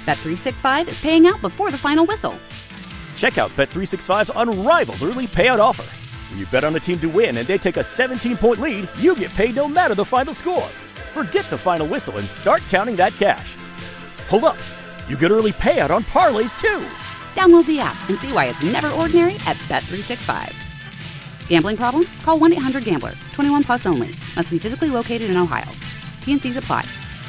Bet365 is paying out before the final whistle. Check out Bet365's unrivaled early payout offer. When you bet on a team to win and they take a 17-point lead, you get paid no matter the final score. Forget the final whistle and start counting that cash. Hold up. You get early payout on parlays, too. Download the app and see why it's never ordinary at Bet365. Gambling problem? Call 1-800-GAMBLER. 21 plus only. Must be physically located in Ohio. T&Cs apply.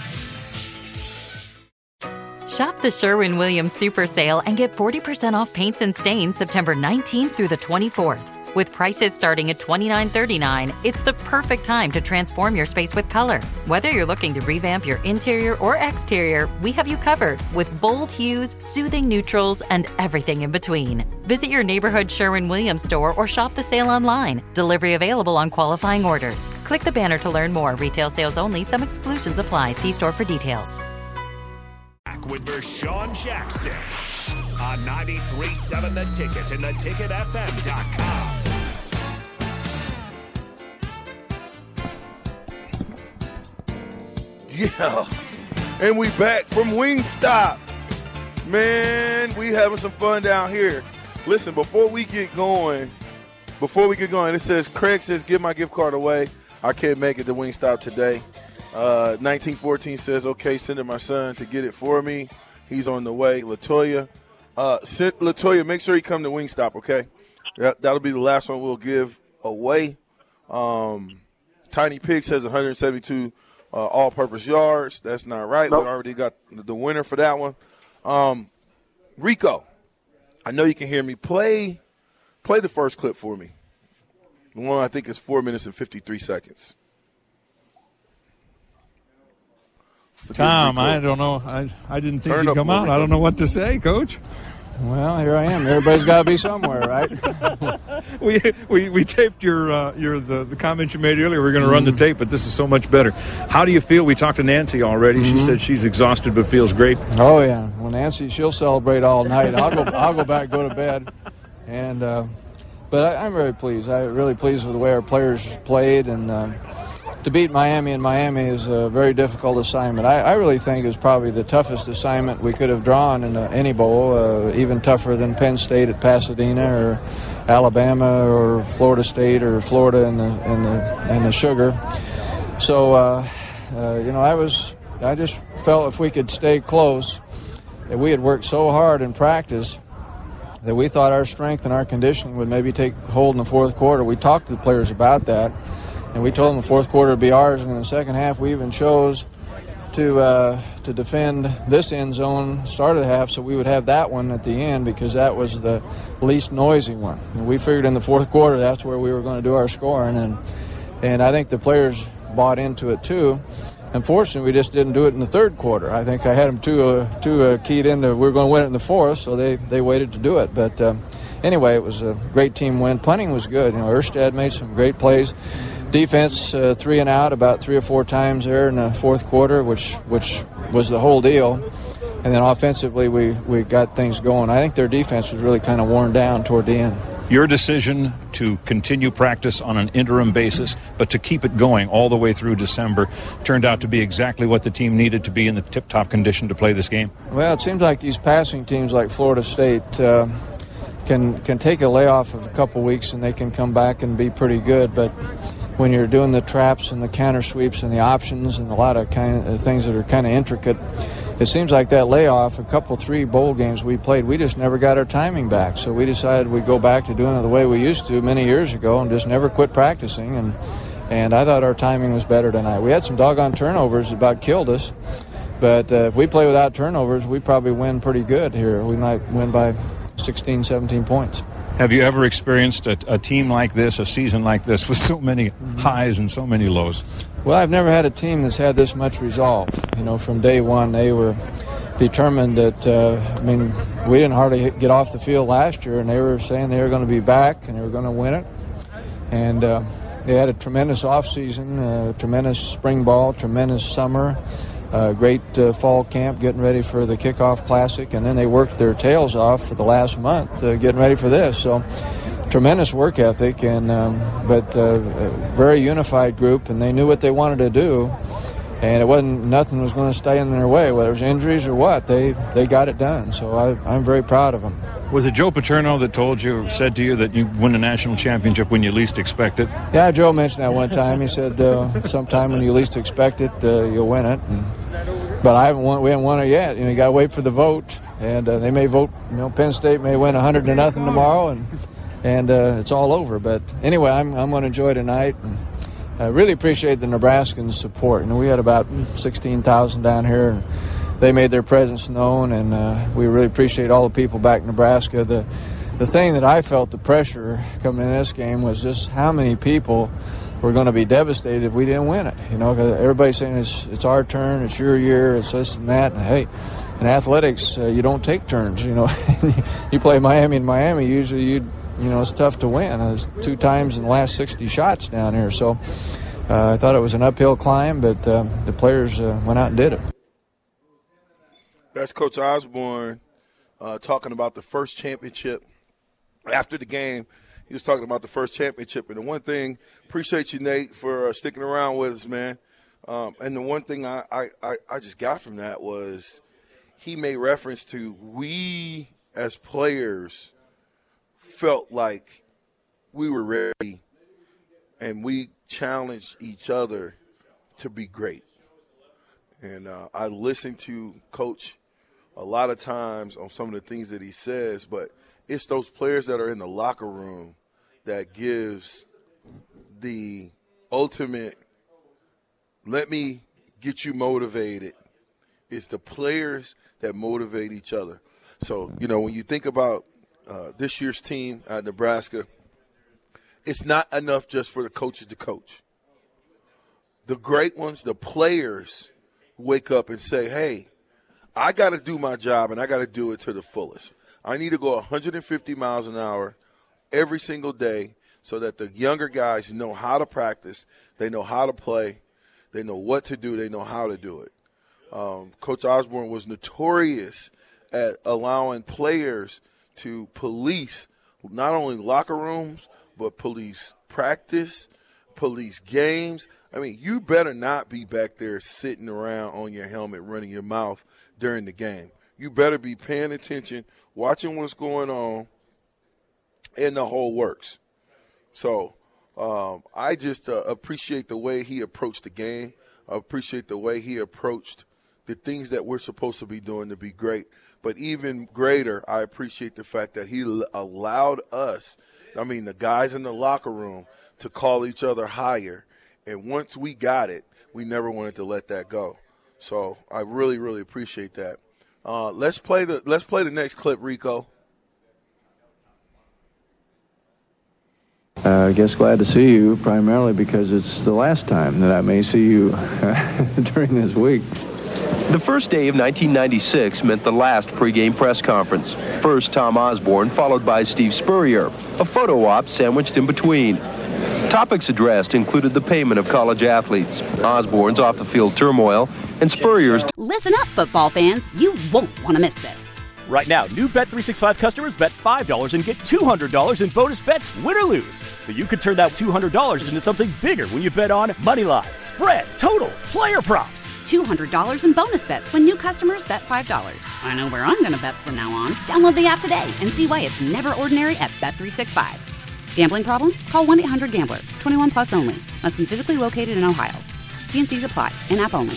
Shop the Sherwin-Williams Super Sale and get 40% off paints and stains September 19th through the 24th. With prices starting at $29.39, it's the perfect time to transform your space with color. Whether you're looking to revamp your interior or exterior, we have you covered with bold hues, soothing neutrals, and everything in between. Visit your neighborhood Sherwin-Williams store or shop the sale online. Delivery available on qualifying orders. Click the banner to learn more. Retail sales only. Some exclusions apply. See store for details. Back with Vershawn Jackson on 93.7 The Ticket and theticketfm.com. Yeah, and we back from Wingstop. Man, we having some fun down here. Listen, before we get going, it says, Craig says, give my gift card away. I can't make it to Wingstop today. 1914 says, okay, sending my son to get it for me. He's on the way. Latoya, make sure you come to Wingstop, okay? That'll be the last one we'll give away. Tiny Pig says 172 all-purpose yards. That's not right. Nope. We already got the winner for that one. Rico, I know you can hear me. Play the first clip for me. The one I think is 4 minutes and 53 seconds. Tom, I don't know. I didn't think you'd come out. I don't know what to say, Coach. Well, here I am. Everybody's got to be somewhere, right? we taped the comments you made earlier. We're going to run the tape, but this is so much better. How do you feel? We talked to Nancy already. She said she's exhausted but feels great. Oh yeah. Well, Nancy, she'll celebrate all night. I'll go back, go to bed, and but I'm very pleased. I'm really pleased with the way our players played, and to beat Miami in Miami is a very difficult assignment. I really think it was probably the toughest assignment we could have drawn in any bowl, even tougher than Penn State at Pasadena or Alabama or Florida State or Florida in the Sugar. So, I just felt if we could stay close, that we had worked so hard in practice that we thought our strength and our conditioning would maybe take hold in the fourth quarter. We talked to the players about that. And we told them the fourth quarter would be ours, and in the second half we even chose to defend this end zone start of the half so we would have that one at the end because that was the least noisy one. And we figured in the fourth quarter that's where we were going to do our scoring, and I think the players bought into it too. Unfortunately, we just didn't do it in the third quarter. I think I had them too keyed into we were going to win it in the fourth, so they waited to do it. But anyway, it was a great team win. Punting was good. Erstad made some great plays. Defense 3 and out about 3 or 4 times there in the fourth quarter, which was the whole deal. And then offensively, we got things going. I think their defense was really kind of worn down toward the end. Your decision to continue practice on an interim basis, but to keep it going all the way through December, turned out to be exactly what the team needed to be in the tip-top condition to play this game. Well, it seems like these passing teams like Florida State can take a layoff of a couple weeks and they can come back and be pretty good, but when you're doing the traps and the counter sweeps and the options and a lot of kind of things that are kind of intricate, it seems like that layoff, a couple, 3 bowl games we played, we just never got our timing back. So we decided we'd go back to doing it the way we used to many years ago and just never quit practicing. And I thought our timing was better tonight. We had some doggone turnovers that about killed us. But if we play without turnovers, we probably win pretty good here. We might win by 16, 17 points. Have you ever experienced a team like this, a season like this, with so many highs and so many lows? Well, I've never had a team that's had this much resolve. From day one, they were determined that, we didn't hardly get off the field last year, and they were saying they were going to be back and they were going to win it. And they had a tremendous offseason, tremendous spring ball, tremendous summer. Great fall camp, getting ready for the kickoff classic, and then they worked their tails off for the last month getting ready for this. So tremendous work ethic, and but very unified group, and they knew what they wanted to do. And it wasn't, nothing was going to stay in their way, whether it was injuries or what. They got it done. So I'm very proud of them. Was it Joe Paterno that said to you that you win a national championship when you least expect it? Yeah, Joe mentioned that one time. He said sometime when you least expect it, you'll win it. But we haven't won it yet. You got to wait for the vote. And they may vote, Penn State may win 100-0 tomorrow, and it's all over. But anyway, I'm going to enjoy tonight. And I really appreciate the Nebraskans' support. We had about 16,000 down here, and they made their presence known, and we really appreciate all the people back in Nebraska. The thing that I felt the pressure coming in this game was just how many people were going to be devastated if we didn't win it. 'Cause everybody's saying it's our turn, it's your year, it's this and that. And hey, in athletics, you don't take turns. You play Miami in Miami, usually it's tough to win. It's 2 times in the last 60 shots down here. So I thought it was an uphill climb, but the players went out and did it. That's Coach Osborne talking about the first championship. After the game, he was talking about the first championship. And the one thing, appreciate you, Nate, for sticking around with us, man. And the one thing I just got from that was he made reference to we as players felt like we were ready and we challenged each other to be great. And I listened to Coach a lot of times on some of the things that he says, but it's those players that are in the locker room that gives the ultimate, let me get you motivated. It's the players that motivate each other. So, when you think about this year's team at Nebraska, it's not enough just for the coaches to coach. The great ones, the players, wake up and say, hey, I got to do my job, and I got to do it to the fullest. I need to go 150 miles an hour every single day so that the younger guys know how to practice, they know how to play, they know what to do, they know how to do it. Coach Osborne was notorious at allowing players to police not only locker rooms, but police practice, police games. I mean, you better not be back there sitting around on your helmet running your mouth during the game. You better be paying attention, watching what's going on, and the whole works. So I just appreciate the way he approached the game. I appreciate the way he approached the things that we're supposed to be doing to be great. But even greater, I appreciate the fact that he allowed us, the guys in the locker room, to call each other higher. And once we got it, we never wanted to let that go. So I really, really appreciate that. Let's play the next clip, Rico. I guess glad to see you, primarily because it's the last time that I may see you during this week. The first day of 1996 meant the last pregame press conference. First Tom Osborne, followed by Steve Spurrier. A photo op sandwiched in between. Topics addressed included the payment of college athletes, Osborne's off-the-field turmoil, and Spurrier's... Listen up, football fans. You won't want to miss this. Right now, new Bet365 customers bet $5 and get $200 in bonus bets, win or lose. So you could turn that $200 into something bigger when you bet on moneyline, spread, totals, player props. $200 in bonus bets when new customers bet $5. I know where I'm going to bet from now on. Download the app today and see why it's never ordinary at Bet365. Gambling problem? Call 1-800-GAMBLER. 21 plus only. Must be physically located in Ohio. T&Cs apply. In-app only.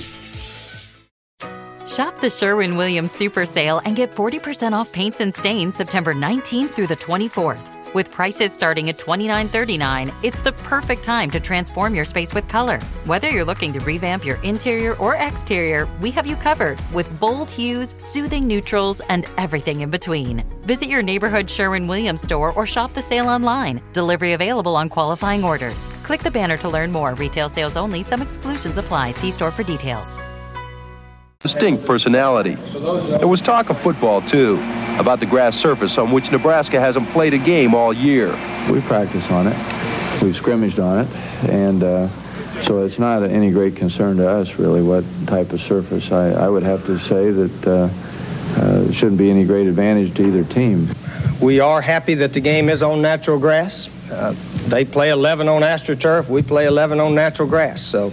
Shop the Sherwin-Williams Super Sale and get 40% off paints and stains September 19th through the 24th. With prices starting at $29.39, it's the perfect time to transform your space with color. Whether you're looking to revamp your interior or exterior, we have you covered with bold hues, soothing neutrals, and everything in between. Visit your neighborhood Sherwin-Williams store or shop the sale online. Delivery available on qualifying orders. Click the banner to learn more. Retail sales only. Some exclusions apply. See store for details. Distinct personality. There was talk of football, too, about the grass surface on which Nebraska hasn't played a game all year. We practice on it. We've scrimmaged on it. And so it's not any great concern to us, really, what type of surface. I would have to say that it shouldn't be any great advantage to either team. We are happy that the game is on natural grass. They play 11 on AstroTurf. We play 11 on natural grass. So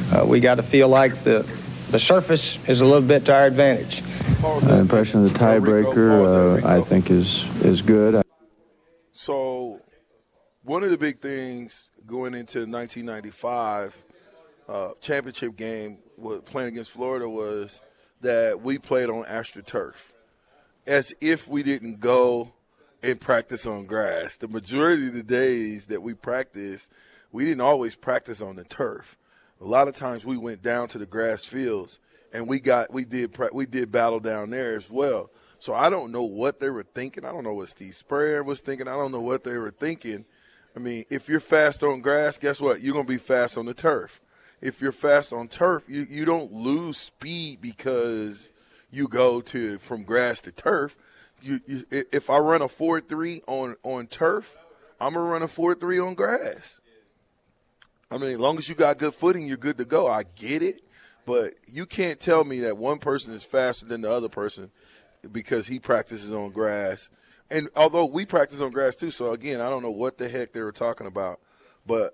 we got to feel like the surface is a little bit to our advantage. The impression of the tiebreaker, I think, is good. So one of the big things going into 1995 championship game playing against Florida was that we played on AstroTurf, as if we didn't go and practice on grass. The majority of the days that we practiced, we didn't always practice on the turf. A lot of times we went down to the grass fields, and we did battle down there as well. So I don't know what they were thinking. I don't know what Steve Spurrier was thinking. I don't know what they were thinking. I mean, if you're fast on grass, guess what? You're going to be fast on the turf. If you're fast on turf, you don't lose speed because you go from grass to turf. If I run a 4.3 on turf, I'm going to run a 4.3 on grass. I mean, as long as you got good footing, you're good to go. I get it, but you can't tell me that one person is faster than the other person because he practices on grass. And although we practice on grass too, so again, I don't know what the heck they were talking about. But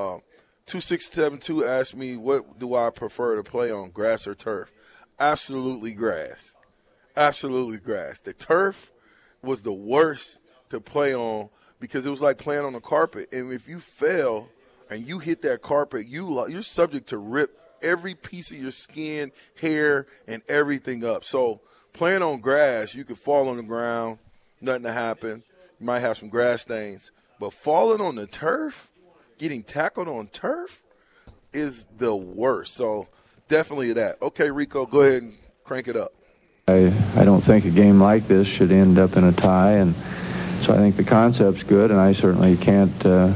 2672 asked me, what do I prefer to play on, grass or turf? Absolutely grass. Absolutely grass. The turf was the worst to play on because it was like playing on a carpet. And if you fell and you hit that carpet, you're subject to rip every piece of your skin, hair, and everything up. So playing on grass, you could fall on the ground, nothing to happen. You might have some grass stains. But falling on the turf, getting tackled on turf is the worst. So definitely that. Okay, Rico, go ahead and crank it up. I don't think a game like this should end up in a tie, and so I think the concept's good, and I certainly can't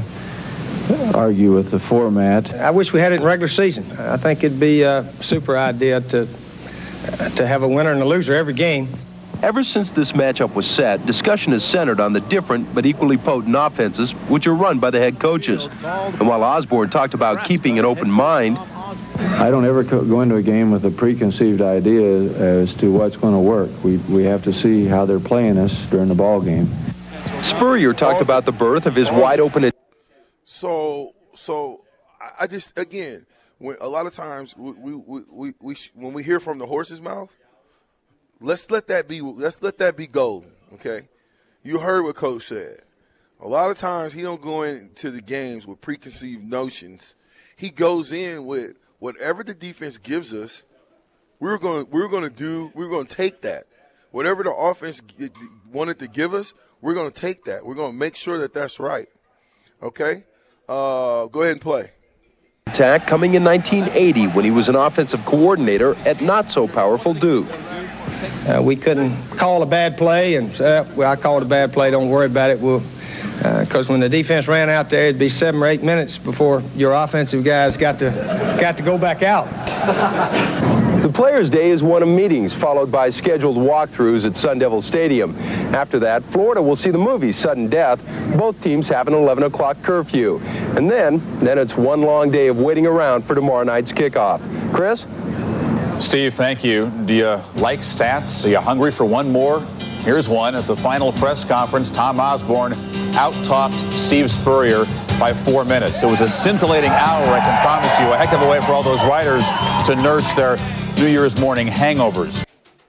argue with the format. I wish we had it in regular season. I think it'd be a super idea to have a winner and a loser every game. Ever since this matchup was set, discussion is centered on the different but equally potent offenses which are run by the head coaches. And while Osborne talked about keeping an open mind, I don't ever go into a game with a preconceived idea as to what's going to work. We have to see how they're playing us during the ball game. Spurrier talked about the birth of his wide open. So I just, again, when a lot of times when we hear from the horse's mouth, let's let that be golden, okay? You heard what Coach said. A lot of times he don't go into the games with preconceived notions. He goes in with whatever the defense gives us. We're going to take that. Whatever the offense wanted to give us, we're going to take that. We're going to make sure that that's right. Okay? Go ahead and play. Attack coming in 1980 when he was an offensive coordinator at not-so-powerful Duke. We couldn't call a bad play and say, well, I called a bad play, don't worry about it. Because when the defense ran out there, it'd be 7 or 8 minutes before your offensive guys got to go back out. The Players' Day is one of meetings, followed by scheduled walkthroughs at Sun Devil Stadium. After that, Florida will see the movie Sudden Death. Both teams have an 11 o'clock curfew. And then it's one long day of waiting around for tomorrow night's kickoff. Chris? Steve, thank you. Do you like stats? Are you hungry for one more? Here's one. At the final press conference, Tom Osborne out-talked Steve Spurrier by 4 minutes. It was a scintillating hour, I can promise you. A heck of a way for all those writers to nurse their New Year's morning hangovers.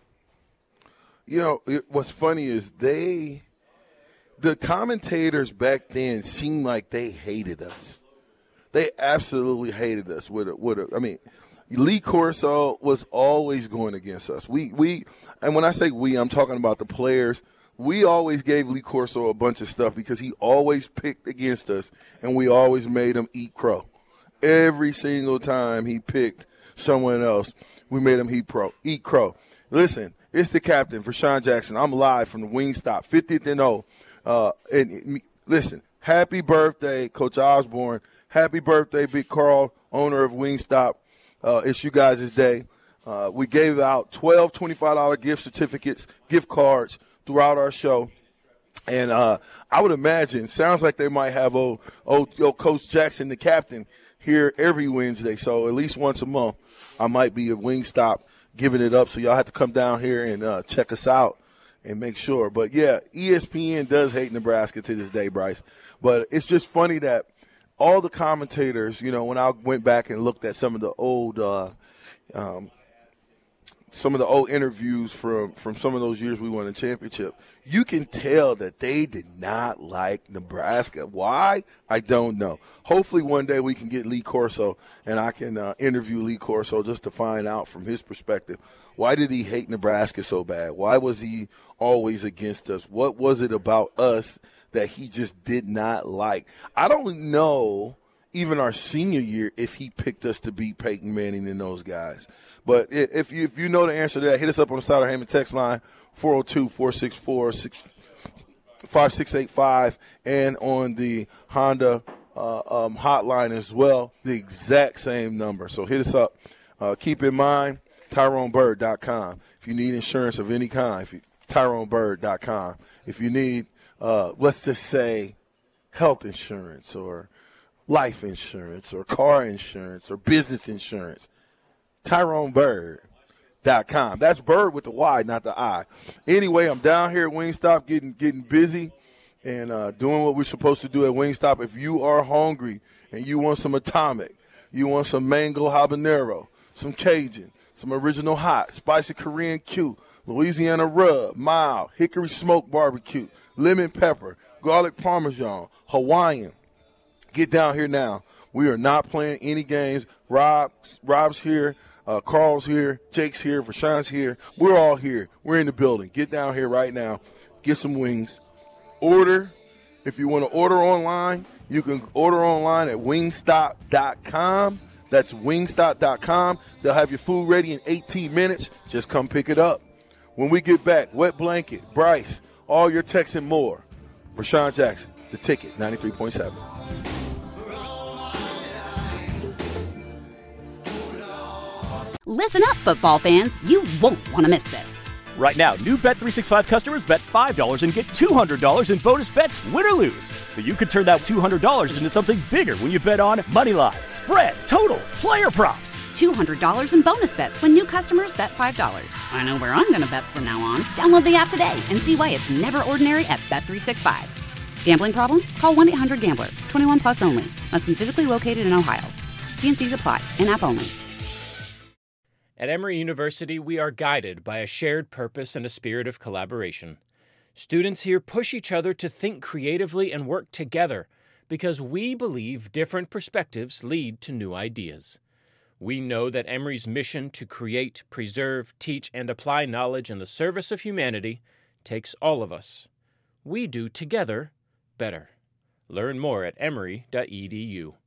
You know, what's funny is the commentators back then seemed like they hated us. They absolutely hated us. I mean, Lee Corso was always going against us. And when I say we, I'm talking about the players. We always gave Lee Corso a bunch of stuff because he always picked against us, and we always made him eat crow. Every single time he picked someone else, we made him eat crow. Listen, it's the captain for Sean Jackson. I'm live from the Wingstop, 50th and 0. Listen, happy birthday, Coach Osborne. Happy birthday, Big Carl, owner of Wingstop. It's you guys' day. We gave out 12 $25 gift certificates, gift cards throughout our show. And I would imagine, sounds like they might have old Coach Jackson, the captain, here every Wednesday. So at least once a month, I might be at Wingstop giving it up. So y'all have to come down here and check us out and make sure. But, yeah, ESPN does hate Nebraska to this day, Bryce. But it's just funny that all the commentators, when I went back and looked at some of the old interviews from some of those years we won the championship, you can tell that they did not like Nebraska. Why? I don't know. Hopefully one day we can get Lee Corso, and I can interview Lee Corso just to find out from his perspective, why did he hate Nebraska so bad? Why was he always against us? What was it about us that he just did not like? I don't know, even our senior year, if he picked us to beat Peyton Manning and those guys. But if you know the answer to that, hit us up on the Sider Heyman text line, 402-464-5685, and on the Honda hotline as well, the exact same number. So hit us up. Keep in mind, TyroneBird.com. If you need insurance of any kind, TyroneBird.com. If you need, let's just say, health insurance or life insurance or car insurance or business insurance, TyroneBird.com. That's Bird with the Y, not the I. Anyway, I'm down here at Wingstop getting busy and doing what we're supposed to do at Wingstop. If you are hungry and you want some Atomic, you want some mango habanero, some Cajun, some original hot, spicy Korean Q, Louisiana rub, mild, hickory smoked barbecue, lemon pepper, garlic parmesan, Hawaiian, get down here now. We are not playing any games. Rob's here. Carl's here, Jake's here, Rashawn's here. We're all here. We're in the building. Get down here right now. Get some wings. Order. If you want to order online, you can order online at wingstop.com. That's wingstop.com. They'll have your food ready in 18 minutes. Just come pick it up. When we get back, Wet Blanket, Bryce, all your texts and more. Rashawn Jackson, The Ticket, 93.7. Listen up, football fans. You won't want to miss this. Right now, new Bet365 customers bet $5 and get $200 in bonus bets, win or lose. So you could turn that $200 into something bigger when you bet on money line, spread, totals, player props. $200 in bonus bets when new customers bet $5. I know where I'm going to bet from now on. Download the app today and see why it's never ordinary at Bet365. Gambling problem? Call 1-800-GAMBLER. 21 plus only. Must be physically located in Ohio. T&Cs apply. In-app only. At Emory University, we are guided by a shared purpose and a spirit of collaboration. Students here push each other to think creatively and work together because we believe different perspectives lead to new ideas. We know that Emory's mission to create, preserve, teach, and apply knowledge in the service of humanity takes all of us. We do together better. Learn more at emory.edu.